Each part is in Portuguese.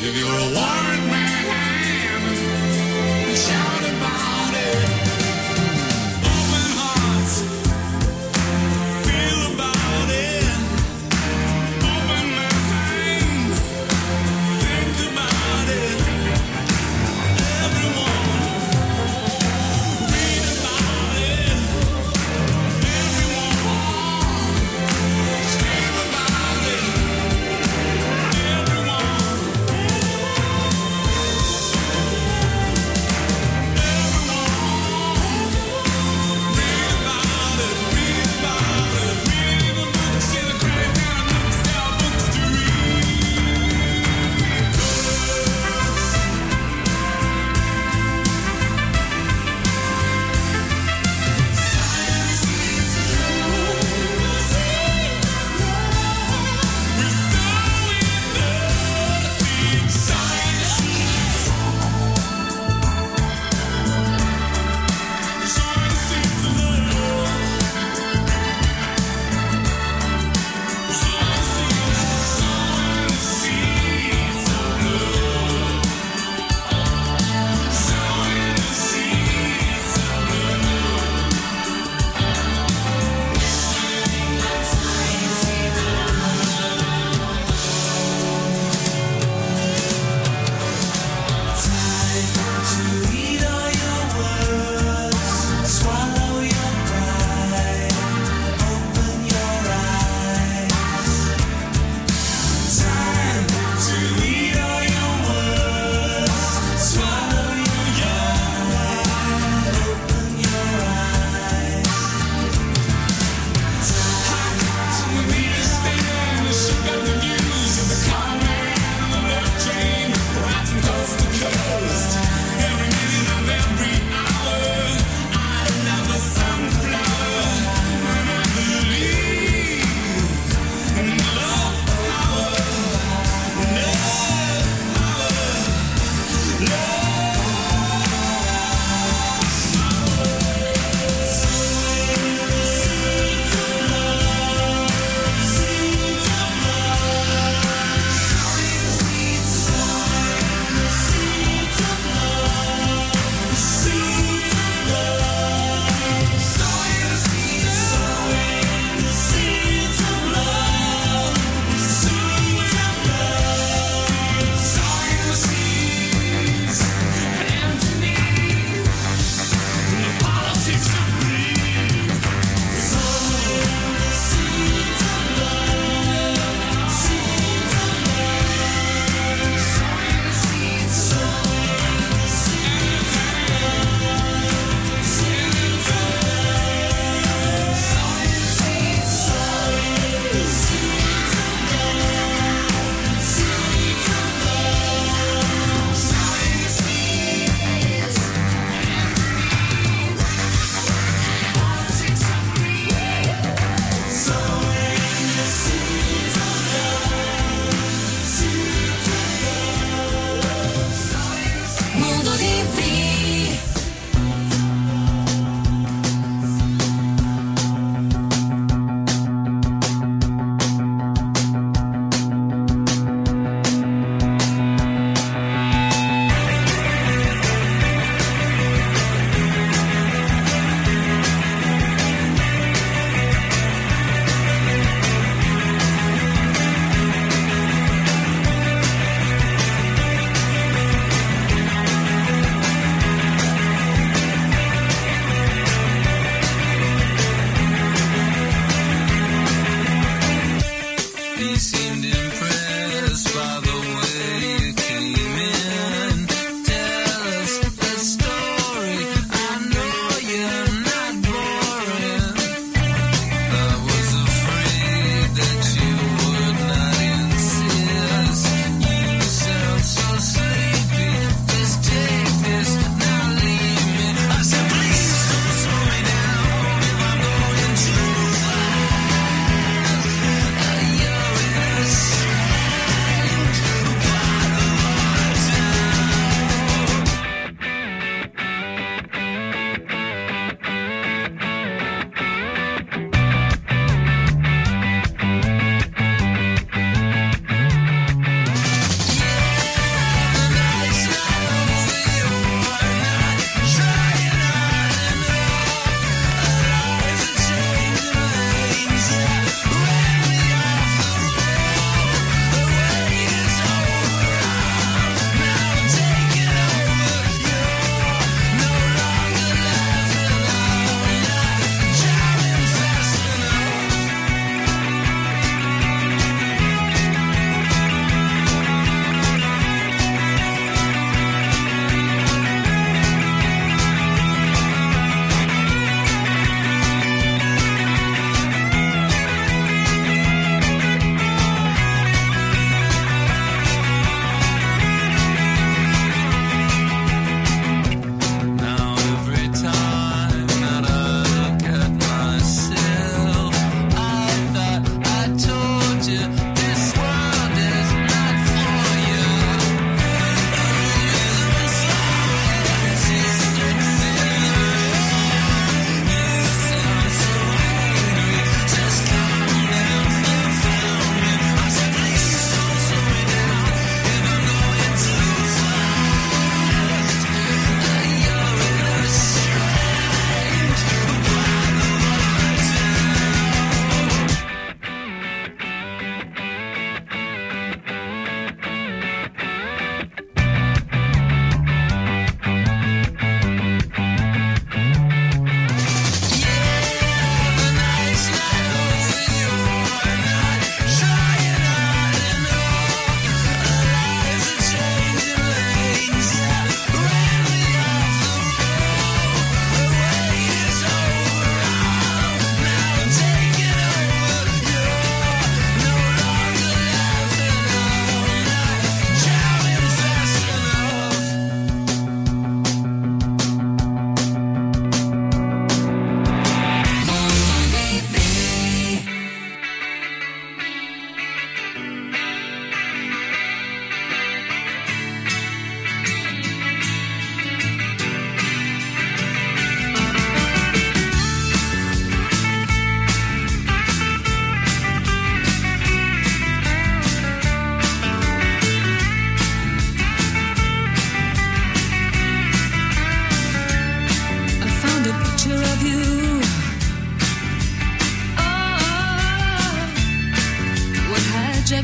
If you're a warrant man, shout about it. Open hearts, feel about it. Open minds, think about it. Everyone, read about it. Everyone, scream about it. Everyone.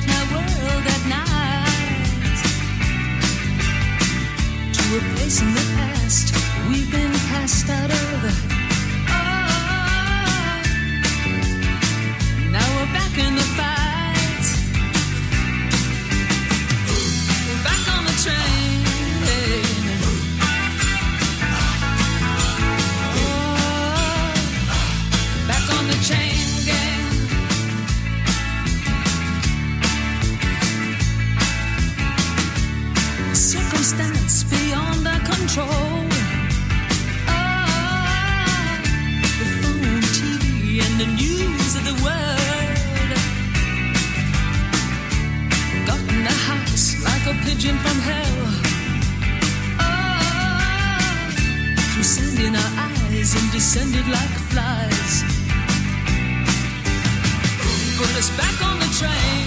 light my world at night. To a place in the past we've been cast out of. Oh, now we're back in the fight. We're back on the train. Oh, back on the chain gang. Circumstance beyond our control. Oh, the phone, TV, and the news of the world got in the house like a pigeon from hell. Oh, through sand in our eyes and descended like flies. Put us back on the train.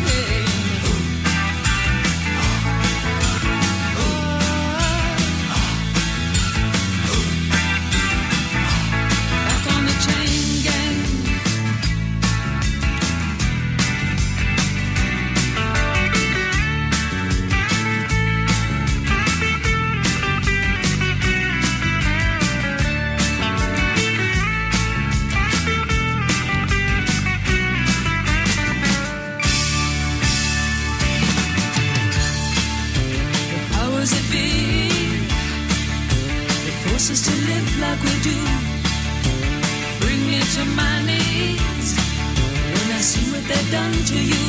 Us to live like we do. Bring me to my knees when I see what they've done to you.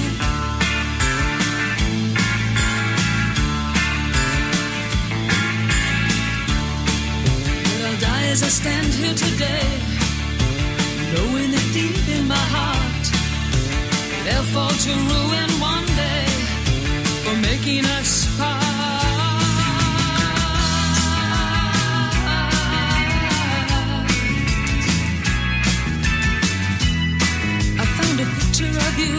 But I'll die as I stand here today, knowing that deep in my heart they'll fall to ruin one day for making us part. Of you,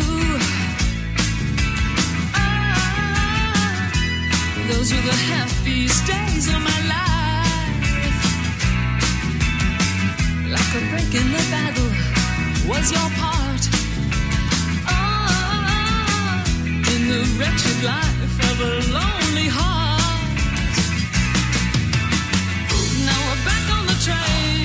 those were the happiest days of my life. Like a break in the battle was your part. Oh, in the wretched life of a lonely heart. Now we're back on the train.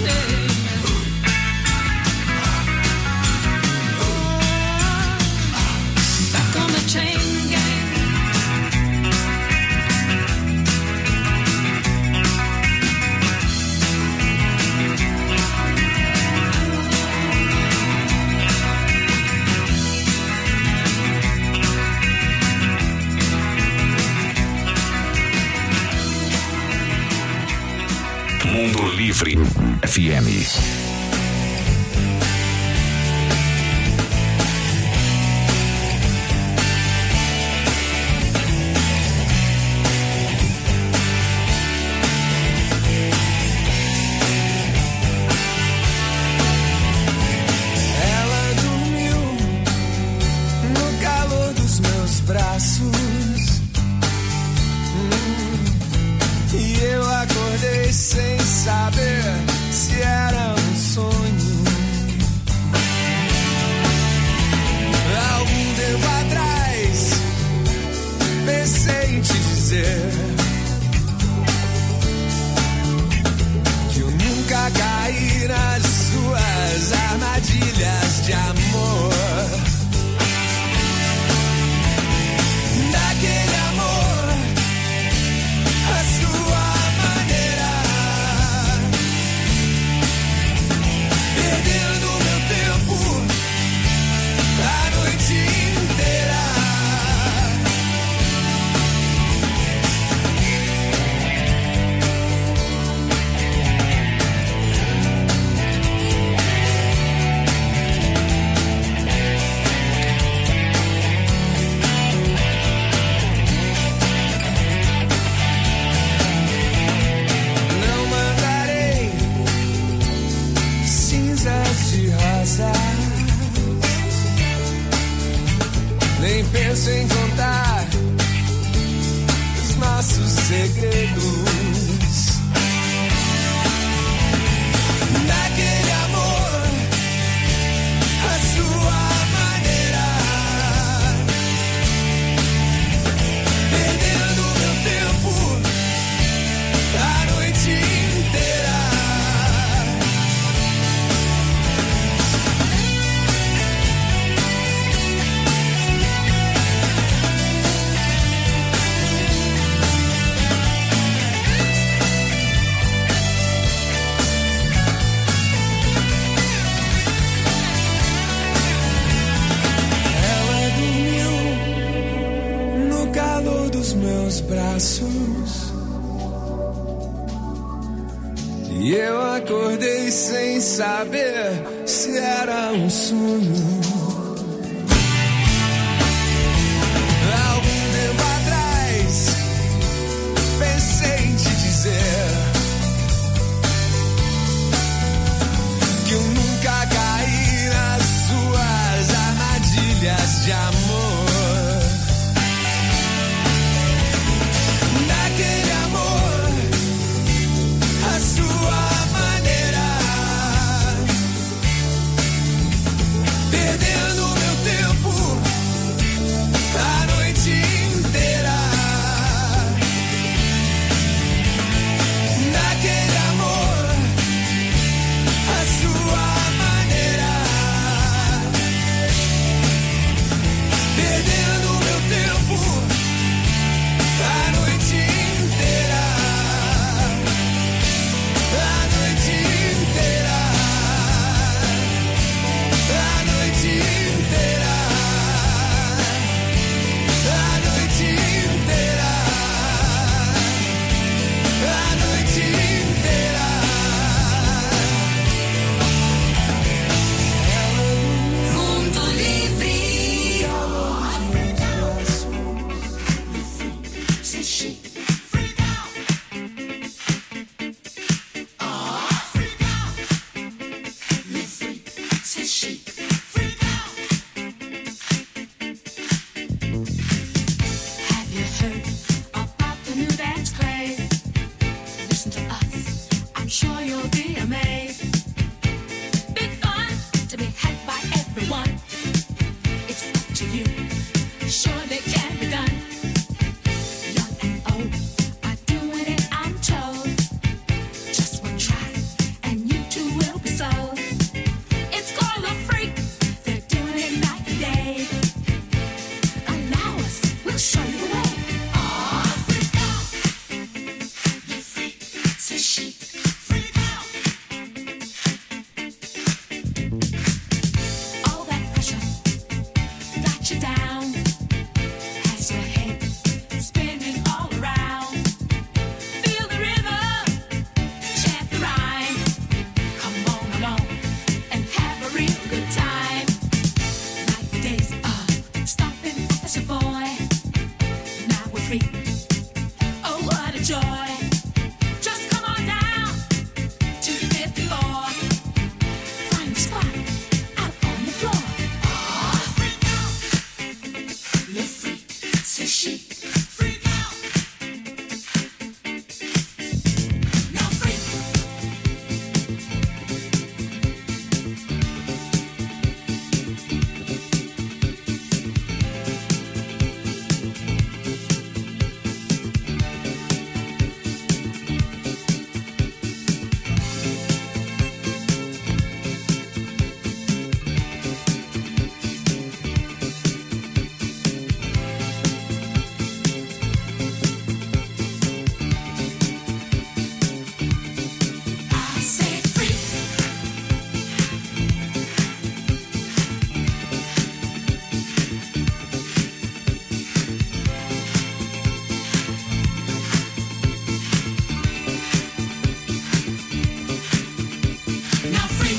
Chain gang. Mundo Livre FM. Sem saber se era sonho. Algum tempo atrás pensei em te dizer que eu nunca caí nas suas armadilhas de amor. Daquele amor, a sua maneira, perdendo meu tempo a noite inteira. Nem penso em contar os nossos segredos. Daquele amor, a sua maneira, braços. E eu acordei sem saber se era um sonho. Algum tempo atrás pensei em te dizer que eu nunca caí nas suas armadilhas de amor. Daquele amor, a sua maneira, perdendo meu tempo a noite inteira. Daquele amor, a sua maneira, perdendo meu tempo a noite inteira. A noite inteira. A noite inteira. A noite inteira. A noite inteira. Mundo Livre. C'est chic. C'est chic. Have you heard about the new dance craze? Listen to us, I'm sure you'll be amazed. Big fun to be had by everyone. It's up to you, surely can be done. Young and old are doing it, I'm told. Just one try, and you too will be sold. It's called a freak, they're doing it night and day. Allow us, we'll show you the way. Freak out, you freak, c'est chic. Freak out. All that pressure got you down. Has your head spinning all around. Feel the rhythm, chant the rhyme. Come on along and have a real good time. Like the days of stomping as a boy. Now we're free. Oh, what a joy. Just come on down to the 5th floor. Find a spot out on the floor. Freak out. Le freak, c'est chic. Freak out. Now freak. I say freak. Now freak.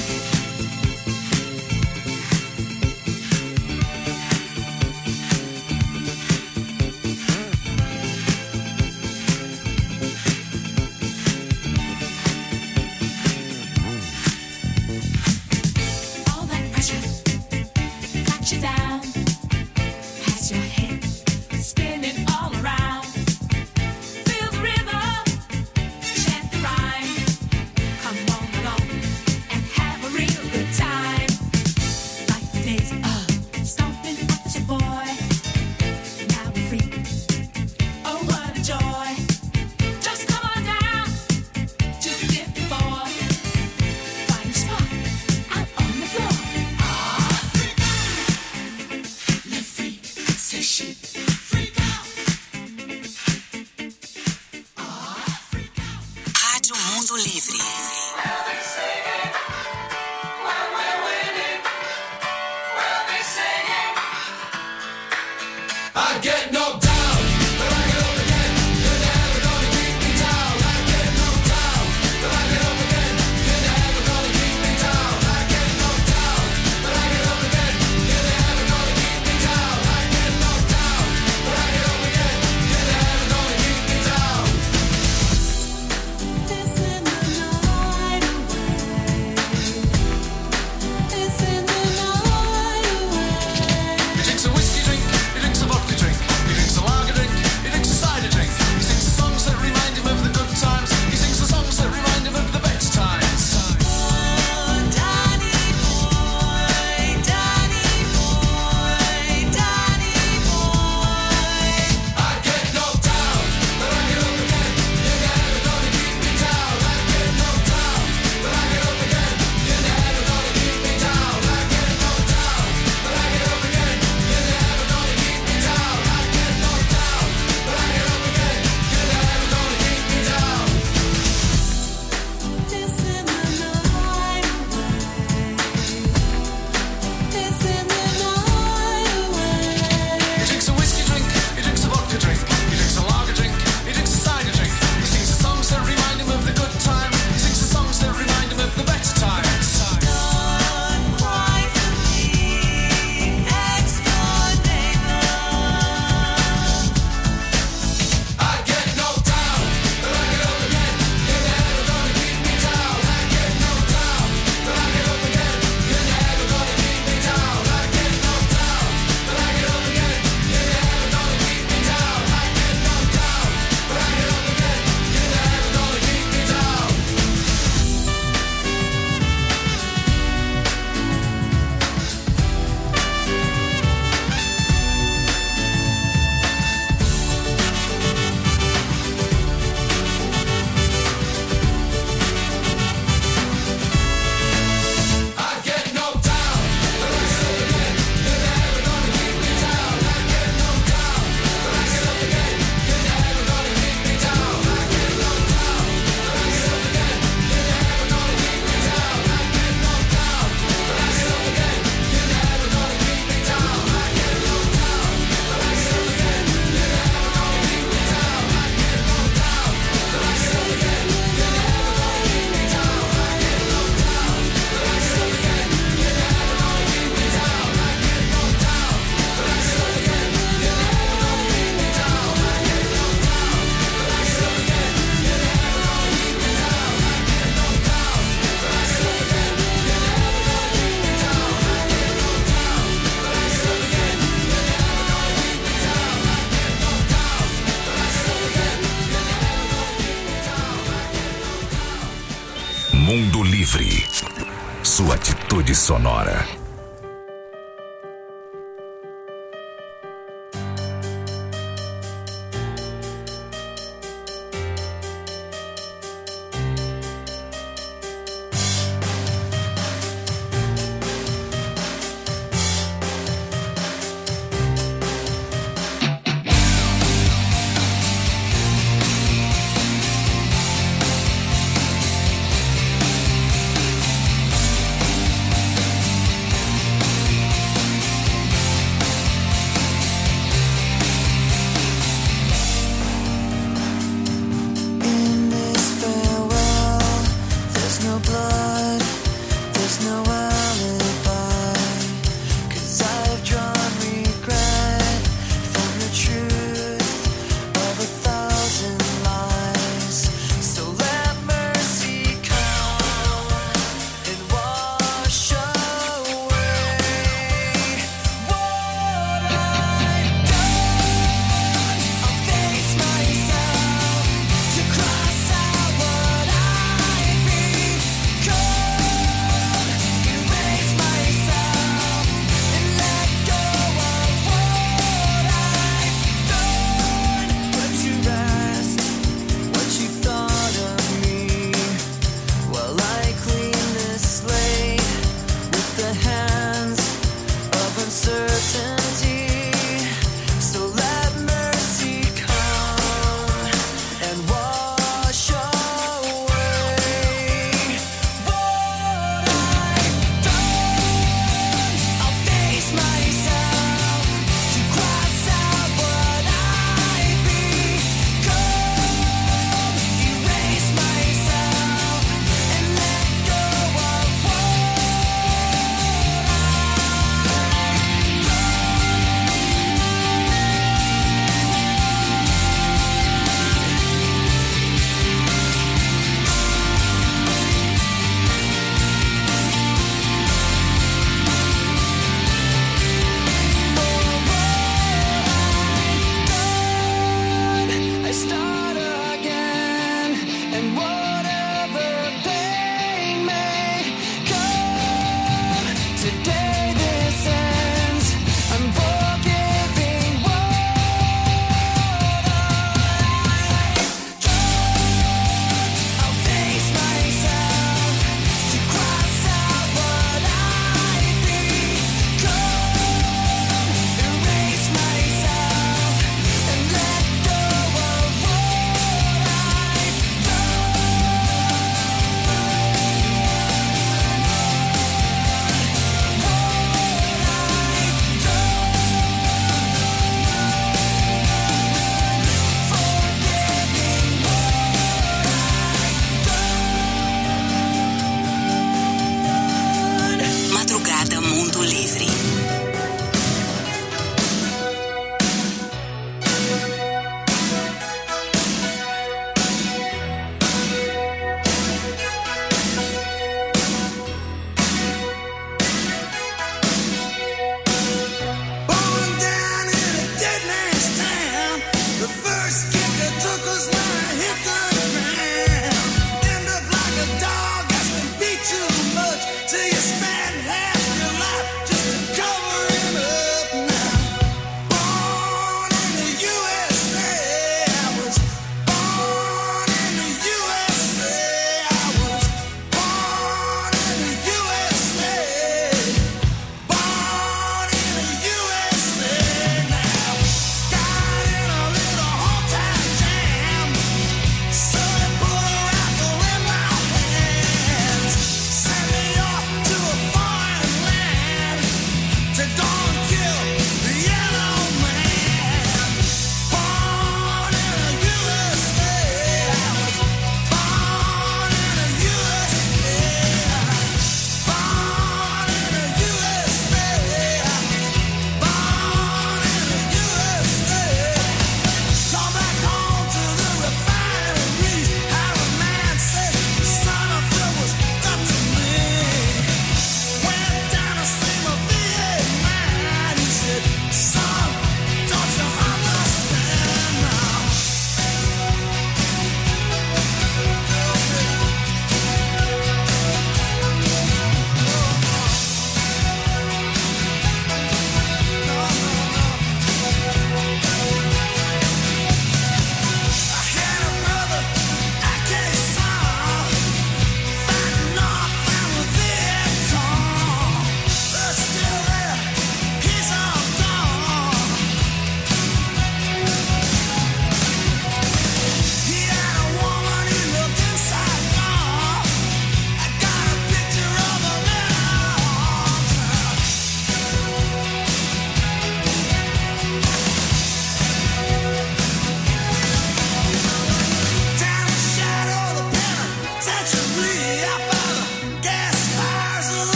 All that pressure got you down. Has your head spinning all around. Feel the rhythm, chant the rhyme. Come on along and have a real good time. Like the days of stomping as a boy. Now we're free. Oh, what a joy. Just come on down to the 5th floor. Find a spot out on the floor. Freak out. sonora.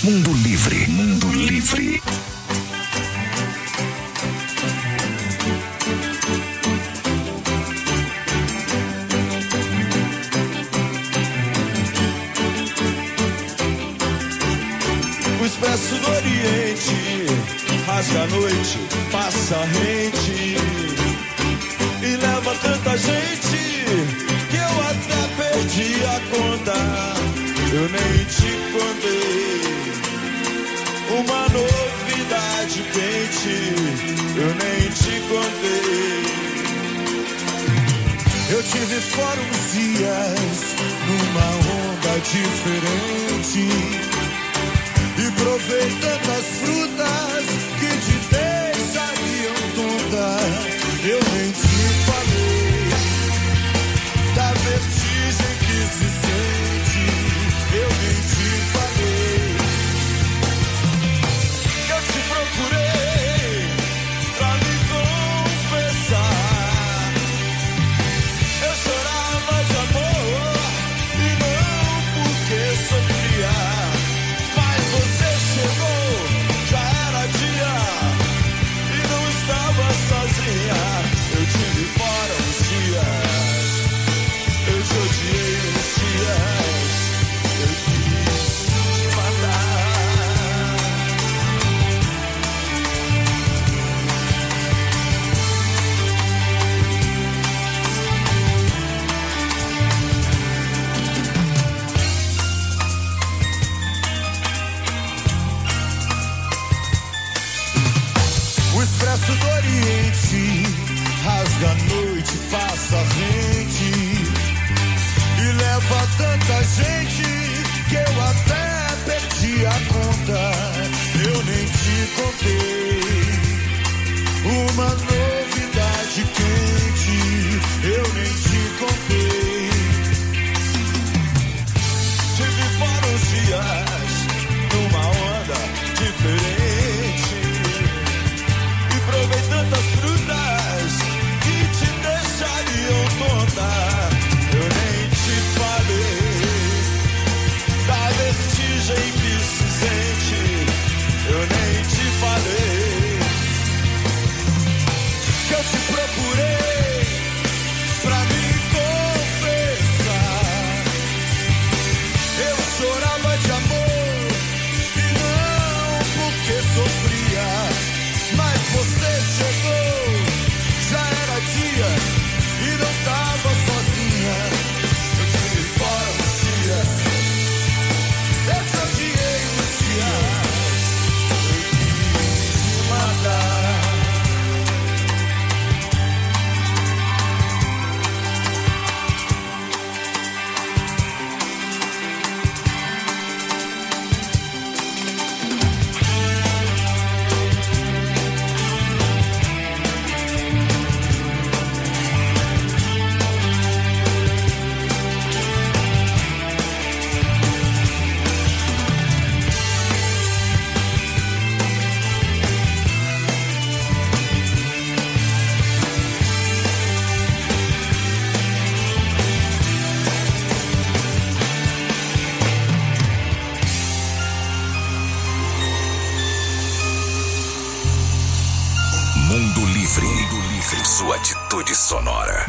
Mundo Livre. Mundo Livre. O Expresso do Oriente rasga a noite, passa rente e leva tanta gente que eu até perdi a conta. Eu nem te contei uma novidade quente, eu nem te contei. Eu tive fora uns dias numa onda diferente e provei tantas frutas que te deixariam tonta. Eu nem te falei da vertigem que se sente. Eu nem te falei. Eu te procurei pra me confessar. Eu chorava de amor e não porque sofria. Você chegou, já era dia e não estava sozinha. Eu tive fora uns dias, eu te odiei uns dias, eu quis te matar. O Expresso do Oriente rasga a noite, passa a rente e leva tanta gente que eu até perdi a conta. Eu nem te contei uma novidade quente, eu nem te contei. Tive fora uns dias numa onda diferente e provei tantas frutas que te deixariam tonta. Eu nem te falei da vertigem que se sente. Eu nem te falei que eu te procurei pra me confessar. Eu chorava de amor e não porque sofria. Mas você chegou, já era dia e não tava sozinha. Eu tive fora uns dias, eu te odiei uns dias, eu quis te matar. Mundo Livre. Mundo Livre. Sua atitude sonora.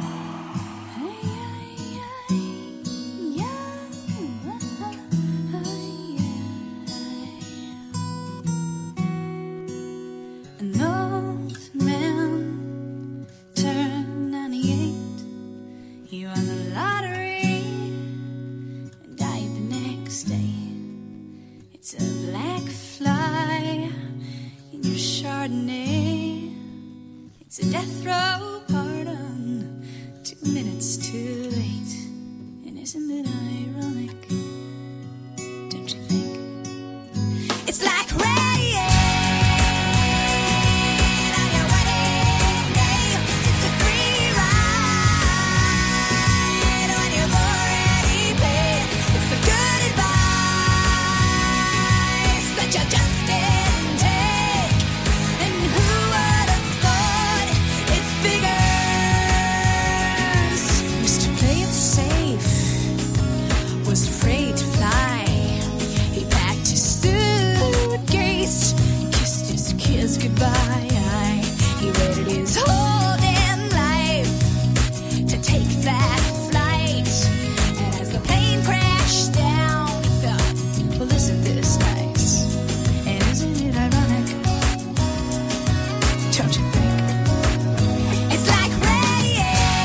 An old man turned 98. He won the lottery and died the next day. It's a black fly in your Chardonnay. It's a death row pardon, 2 minutes too late. And isn't it ironic? Don't you think? It's like rain on your wedding day. It's a free ride when you've already paid. It's the good advice that you just didn't take. And who would have thought it figures? Mr. his goodbye. He waited his whole damn life to take that flight. And as the plane crashed down, he thought, well, isn't this nice? And isn't it ironic? Don't you think? It's like rain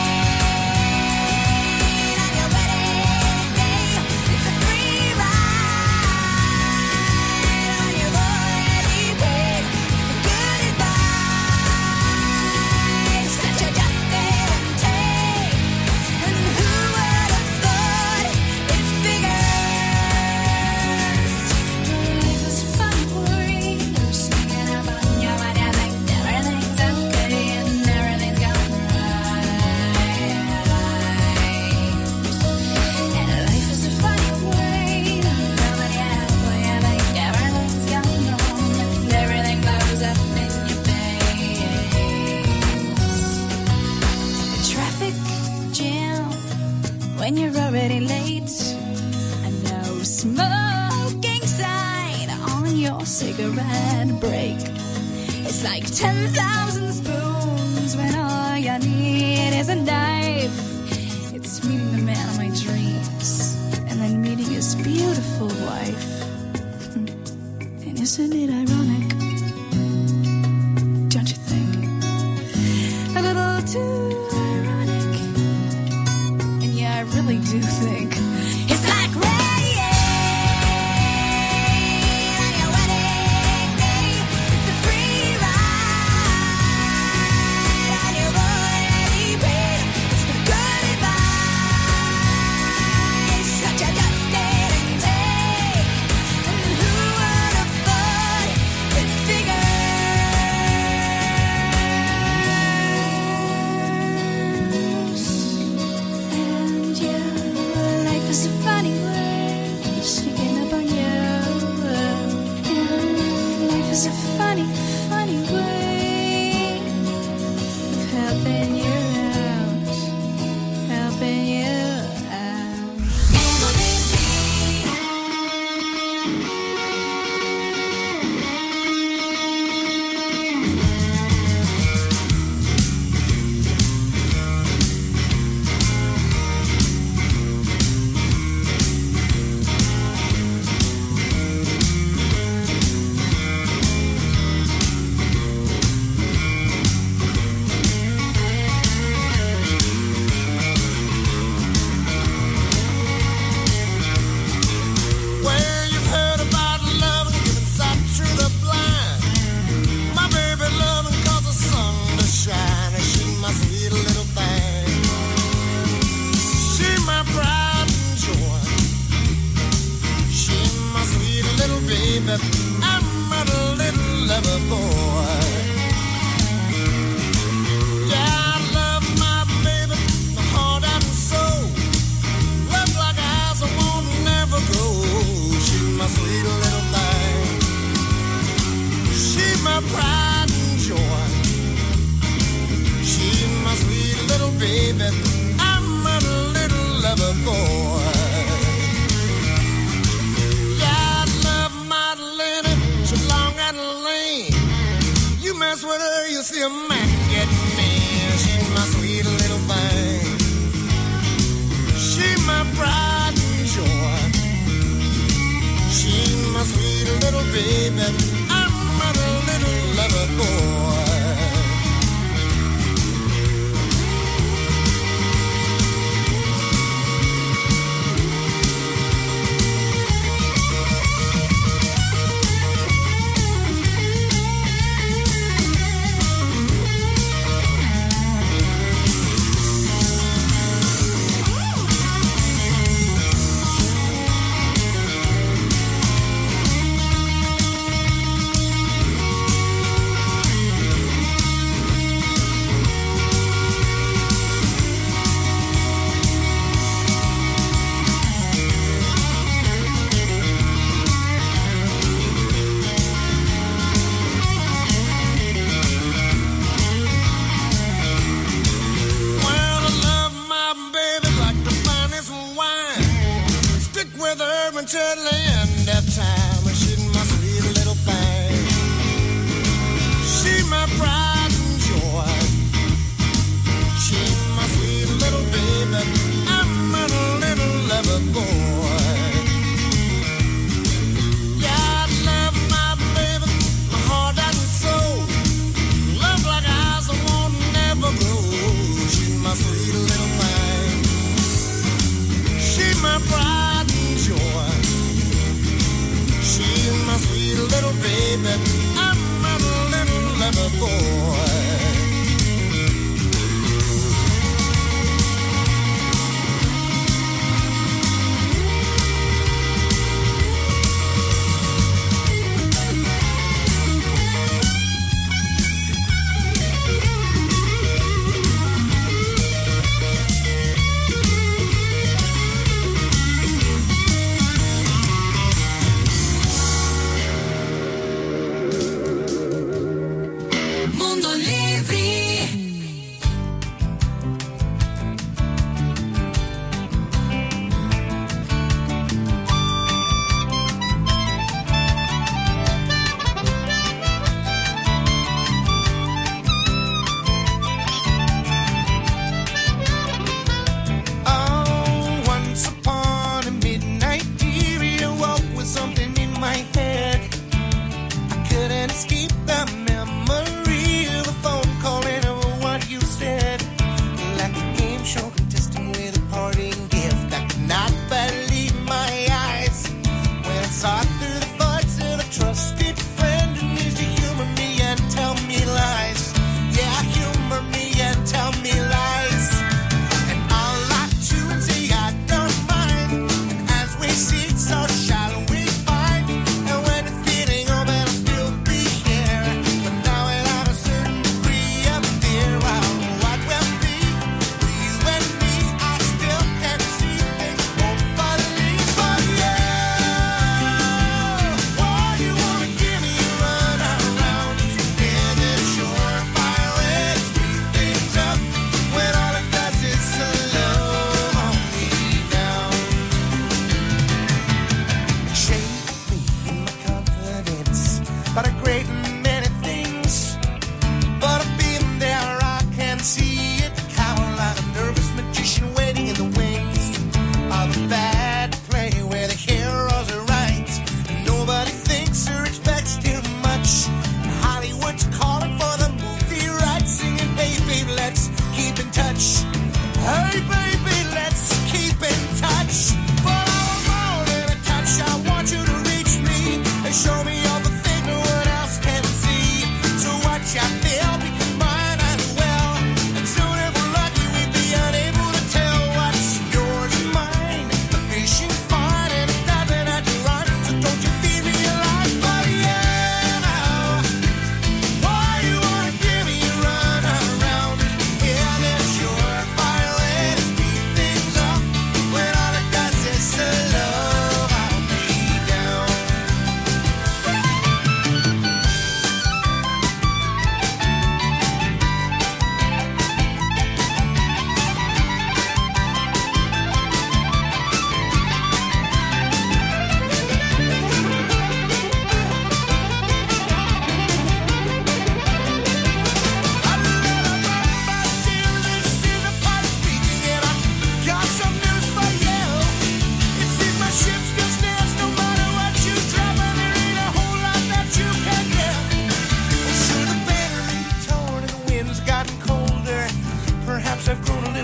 on your wedding day. It's a free ride on your already paid. It's the good advice that you just didn't take. And who would have thought it figures? Life is funny, boy. You're singing about your mind and think everything's okay and everything's gone right. And life is a funny way. Feeling halfway and think everything's gone wrong and everything blows up in your face. The traffic jam when you're already late. A no smoking sign on your cigarette break. It's like 10,000 spoons when all you need is a knife. It's meeting the man of my dreams and then meeting his beautiful wife. And isn't it ironic? Don't you think? A little too ironic. And yeah, I really do think it's like rain on your wedding day. It's a free ride on your already paid. It's the good advice that you just didn't take. And who would have thought it figures? And yeah, life is a funny way, sneaking up on you. Yeah, life is a funny, funny way of helping you out, helping you out. Well, you've heard about love and giving sight to the blind. My baby loving cause the sun to shine, and she my sweet little thing. She my pride and joy. She my sweet little baby. I'm a little lover boy. Yeah, I love my baby, my heart and soul. Love like eyes I won't never grow. She's my sweet little thing. She's my pride and joy. She's my sweet little baby. I'm a little lover boy. Yeah, I love Madeline. She's long and lean. You mess with her, you see a man get mean. She's my sweet little thing. She's my pride and joy. She's my sweet little baby. I'm a little lover boy.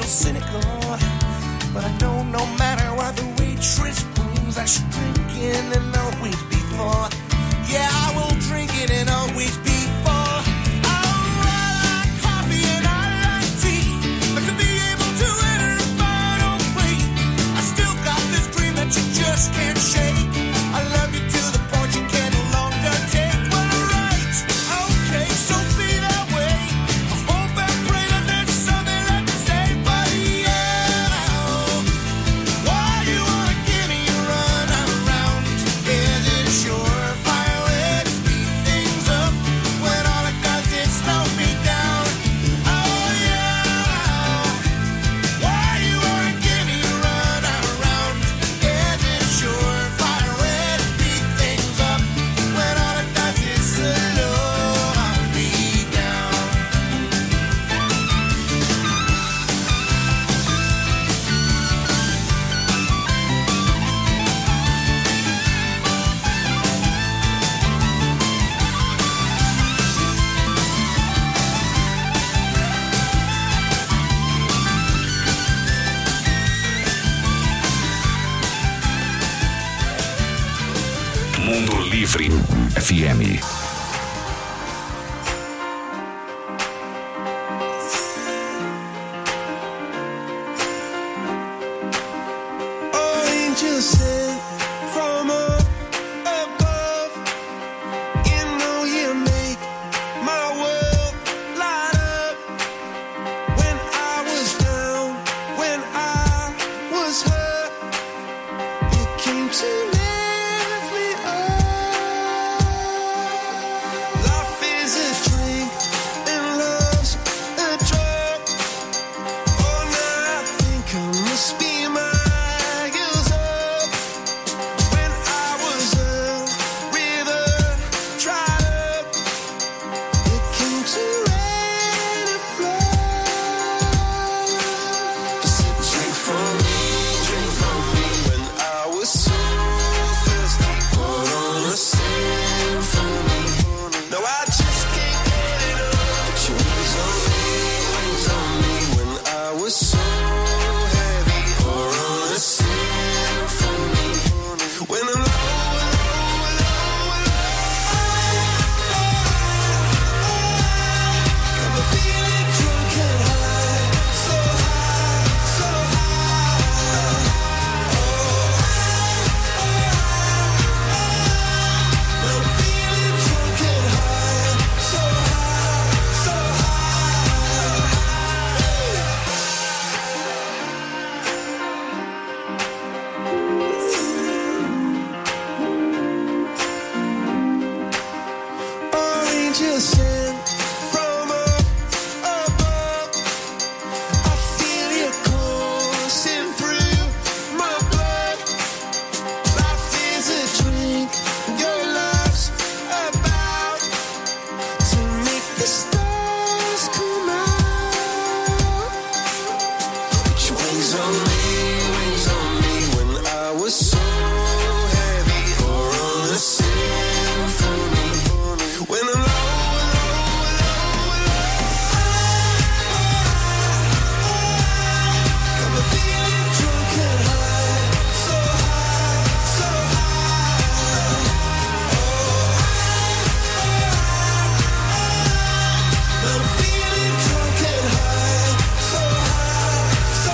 cynical, but I know no matter what the waitress brings, I should drink it and always be full. Yeah, I will drink it and always be full. I like coffee and I like tea, but to be able to enter a final plate, I still got this dream that you just can't shake. I love you to the point you can no longer take. Well, right, okay, so be that way. I hope and pray that there's something left to say, but yeah, why you wanna give me a run around? Is it a surefire way to speed things up when all it does is slow me down? Oh yeah, why you wanna give me a run around? Is it a surefire way to speed things up when all it does is slow me down? Mundo Livre FM. Angels sent from up above, you know you make my world light up. When I was down, when I was hurt, you came to lift me up. Life is a drink and love's a drug. Oh, now I think I must be miles up. When I was a river dried up, it came to rain and flood. Drink from me when I was so thirsty. Put on a symphony. No, I just can't get enough. Put your wings on me when I was so heavy. Pour on a symphony. When I'm low, got me feeling drunk and high, so high, so high. I'm feeling drunk and high, so high, so high. Angels sent from up above, I feel you coursing through my blood. Life is a drink, your love's about to make the stars come out. Put your wings on me when I was so heavy. Pour on a symphony. When I'm low, got me feeling drunk and high, so high, so high. I'm feeling drunk and high, so high, so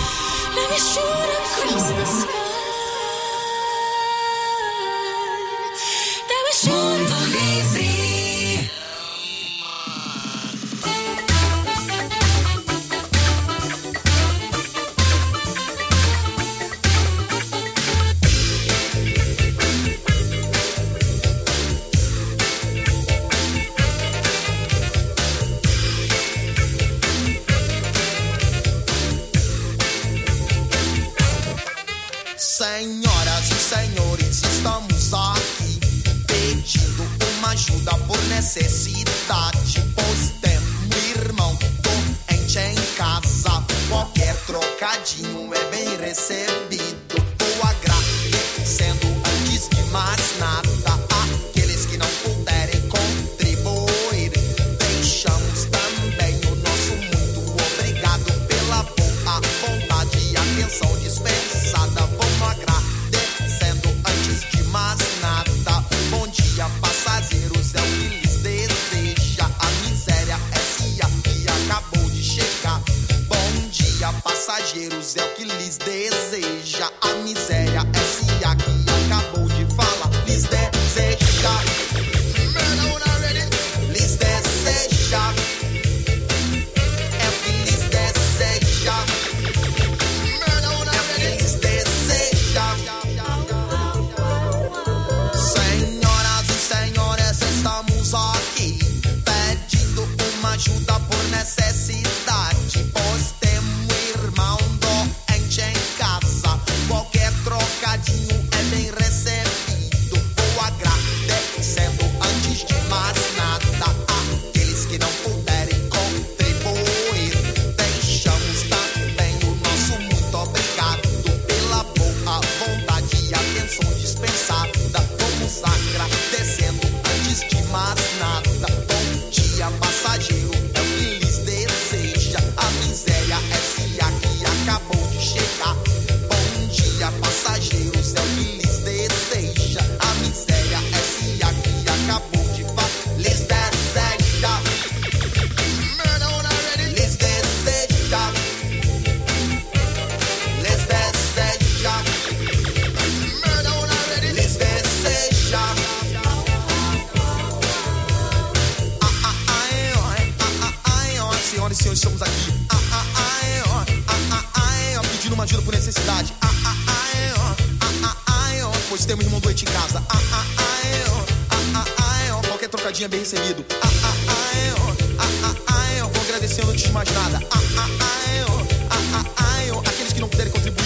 Let me shoot across the sky. Senhoras e senhores, estamos aqui pedindo uma ajuda por necessidade, pois temos um irmão doente em casa. Qualquer trocadinho é bem recebido. Vou agradecendo antes de mais nada aqueles que não puderem contribuir. Deixamos também o nosso muito obrigado pela boa vontade e atenção dispensada. Vamos agradecendo antes de mais nada. Bom dia, passageiros, é o que lhes deseja a miséria S.A. que acabou de chegar. Bom dia, passageiros, é o que lhes deseja a miséria S.A. que acabou de falar. Lhes deseja, lhes deseja, é o que lhes deseja, é o que lhes deseja. Senhoras e senhores, estamos aqui pedindo uma ajuda por necessidade, pois temos um irmão doente em casa. Qualquer trocadinho é bem recebido. Vou agradecendo antes de mais nada aqueles que não puderem contribuir. Deixamos também o nosso muito obrigado pela boa vontade e atenção dispensada. Vamos agradecendo antes de mais nada. Bom dia, passageiro, é o que lhes deseja a miséria S.A. que acabou de chegar. Bom dia, passageiros, é o que lhes deseja a miséria S.A. que acabou de falar. Lhes deseja, lhes deseja, lhes deseja, lhes deseja. Senhoras e senhores, estamos aqui pedindo uma ajuda por necessidade, pois temos um irmão doente em casa. Qualquer trocadinho é bem recebido. Vou agradecendo antes de mais nada aqueles que não puderem contribuir.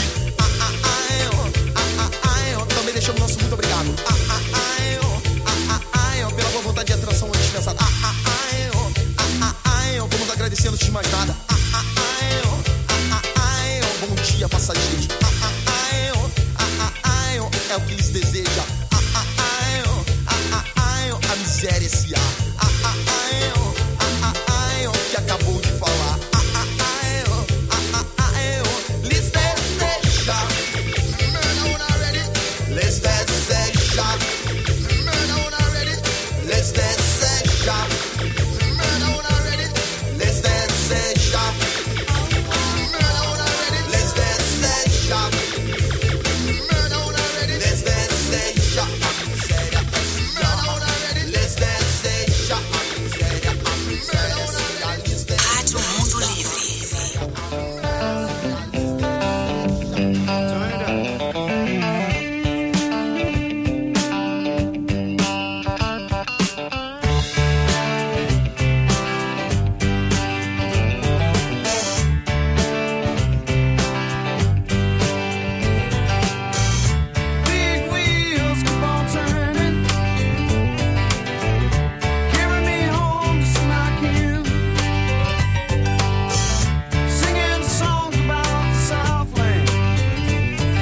Também deixamos nosso muito obrigado pela boa vontade e atração dispensada. Vamos agradecendo antes de mais nada. Bom dia, passageiros. É o que lhes deseja a miséria S.A. que acabou de falar. Lhes deseja, lhes deseja, lhes deseja, lhes deseja, lhes deseja, lhes deseja a miséria S.A. Lhes deseja a miséria S.A. Lhes deseja. Rádio Mundo Livre. Big wheels keep on turning, carry me home to smack you, singing songs about the Southland.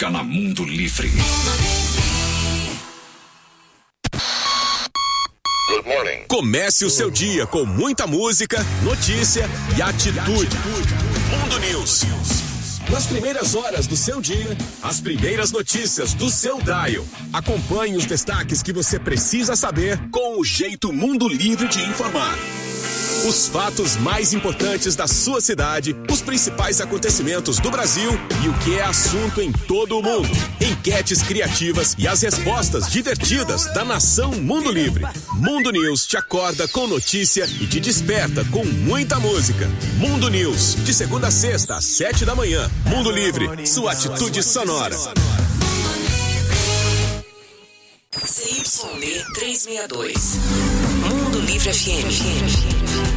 música na Mundo Livre. Good morning. Comece o seu dia com muita música, notícia e atitude. Mundo News. Nas primeiras horas do seu dia, as primeiras notícias do seu dial. Acompanhe os destaques que você precisa saber com o jeito Mundo Livre de informar. Os fatos mais importantes da sua cidade, os principais acontecimentos do Brasil e o que é assunto em todo o mundo. Enquetes criativas e as respostas divertidas da nação Mundo Livre. Mundo News te acorda com notícia e te desperta com muita música. Mundo News, de segunda a sexta, às 7 da manhã. Mundo Livre, sua atitude sonora. CYB 362. Mundo Livre FM.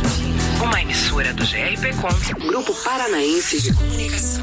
Uma emissora do GRPcom, Grupo Paranaense de Comunicação.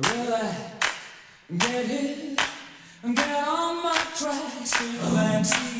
Get hit and get on my tracks, relax.